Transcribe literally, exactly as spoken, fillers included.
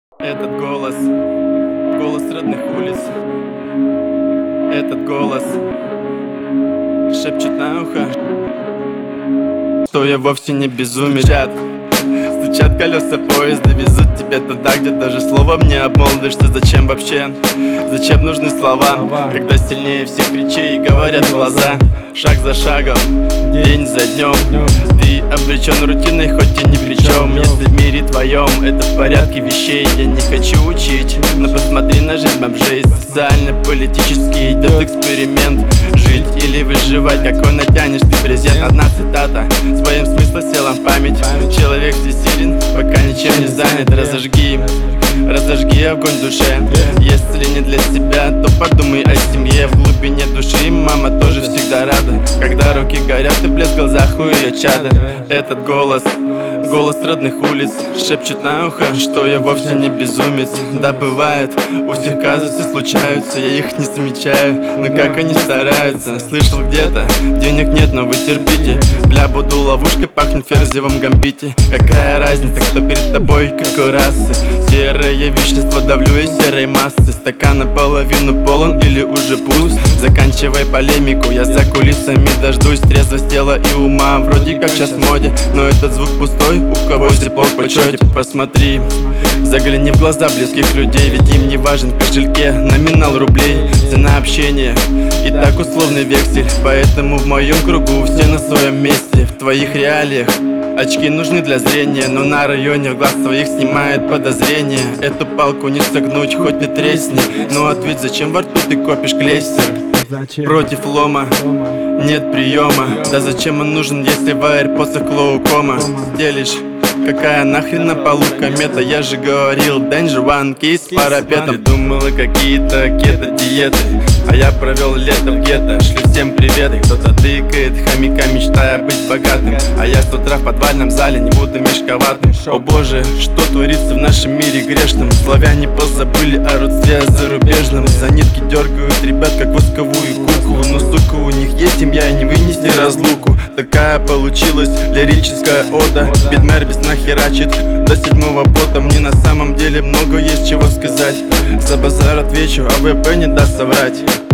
Этот голос, голос родных улиц. Этот голос шепчет на ухо, что я вовсе не безумец. Стучат колеса поезда, везут тебя туда, где даже словом не обмолвишься. Зачем вообще? Зачем нужны слова, когда сильнее всех речей говорят глаза? Шаг за шагом, день за днем, ты обречен рутиной, хоть и ни при чем. Если в мире твоем это в порядке вещей, я не хочу учить, но посмотри на жизнь бомжей. Социально-политический идет эксперимент. Жить или выживать, какой натянешь ты презент. Одна цитата, своим смыслом села в память. Человек всесилен, пока ничем не занят. Разожги, разожги огонь в душе. Если не для себя, то подумай о семье. В глубине души мама тоже всегда рада, когда руки горят и блеск в глазах у ее чада. Этот голос, голос родных улиц, шепчет на ухо, что я вовсе не безумец. Да, бывает, у всех казусы случаются, я их не замечаю, но как они стараются. Слышал где-то, денег нет, но вы терпите. Бля, буду ловушкой, пахнет ферзевом гамбите. Какая разница, кто перед тобой, какой расы? Серое вещество давлю из серой массы. Стакан наполовину полон или уже пуст? Заканчивай полемику, я за кулисами дождусь. Трезвость тела и ума, вроде как сейчас в моде, но этот звук пустой, у кого тепло в почете. Посмотри, загляни в глаза близких людей, ведь им не важен в кошельке номинал рублей. Цена общения и так условный вексель, поэтому в моем кругу все на своем месте. В твоих реалиях очки нужны для зрения, но на районе глаз твоих снимает подозрение. Эту палку не согнуть, хоть и тресни, но ответь, зачем во рту ты копишь клейстер? Против лома нет приема. Да зачем он нужен, если в аирподсах клоукома? Делишь, какая нахрен на полу комета? Я же говорил, Danger One кейс с парапетом. Думала какие-то кето-диеты, а я провел лето в гетто. Шлю всем приветы, кто-то тыкает хомяка, мечтая быть богатым. А я с утра в подвальном зале не буду мешковатым. О боже, что творится в нашем мире грешном? Славяне позабыли о родстве зарубежном. За нитки дергают ребят, как восковую куклу. Но сука, у них есть семья и не вынести разлуку. Такая получилась лирическая ода. Бедмер без нахерачит до седьмого пота. Мне на самом деле много есть чего сказать. За базар отвечу, а ВП не даст соврать.